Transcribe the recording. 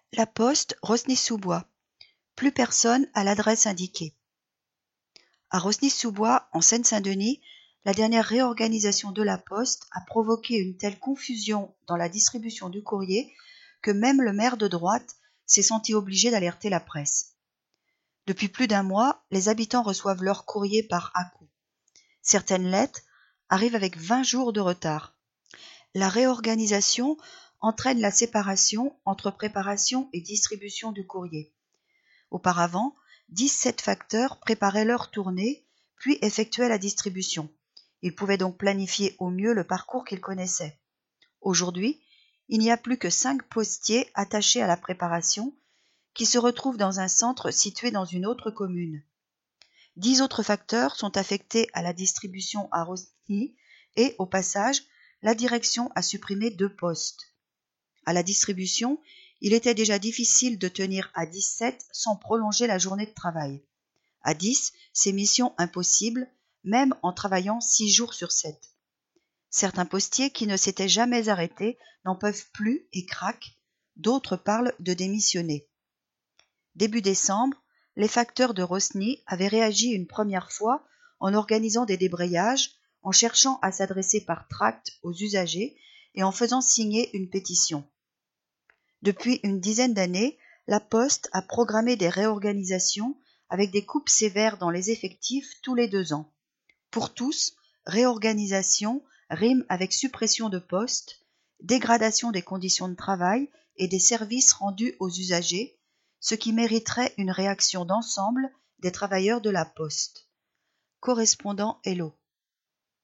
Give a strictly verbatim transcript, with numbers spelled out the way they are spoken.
La Poste, Rosny-sous-Bois. Plus personne à l'adresse indiquée. À Rosny-sous-Bois, en Seine-Saint-Denis, la dernière réorganisation de la Poste a provoqué une telle confusion dans la distribution du courrier que même le maire de droite s'est senti obligé d'alerter la presse. Depuis plus d'un mois, les habitants reçoivent leur courrier par à-coups. Certaines lettres arrivent avec vingt jours de retard. La réorganisation entraîne la séparation entre préparation et distribution du courrier. Auparavant, dix-sept facteurs préparaient leur tournée, puis effectuaient la distribution. Ils pouvaient donc planifier au mieux le parcours qu'ils connaissaient. Aujourd'hui, il n'y a plus que cinq postiers attachés à la préparation qui se retrouvent dans un centre situé dans une autre commune. Dix autres facteurs sont affectés à la distribution à Rosny et, au passage, la direction a supprimé deux postes. À la distribution, il était déjà difficile de tenir à dix-sept sans prolonger la journée de travail. À dix, c'est mission impossible, même en travaillant six jours sur sept. Certains postiers qui ne s'étaient jamais arrêtés n'en peuvent plus et craquent, d'autres parlent de démissionner. Début décembre, les facteurs de Rosny avaient réagi une première fois en organisant des débrayages, en cherchant à s'adresser par tract aux usagers et en faisant signer une pétition. Depuis une dizaine d'années, la Poste a programmé des réorganisations avec des coupes sévères dans les effectifs tous les deux ans. Pour tous, réorganisation rime avec suppression de postes, dégradation des conditions de travail et des services rendus aux usagers, ce qui mériterait une réaction d'ensemble des travailleurs de la Poste. Correspondant Hello.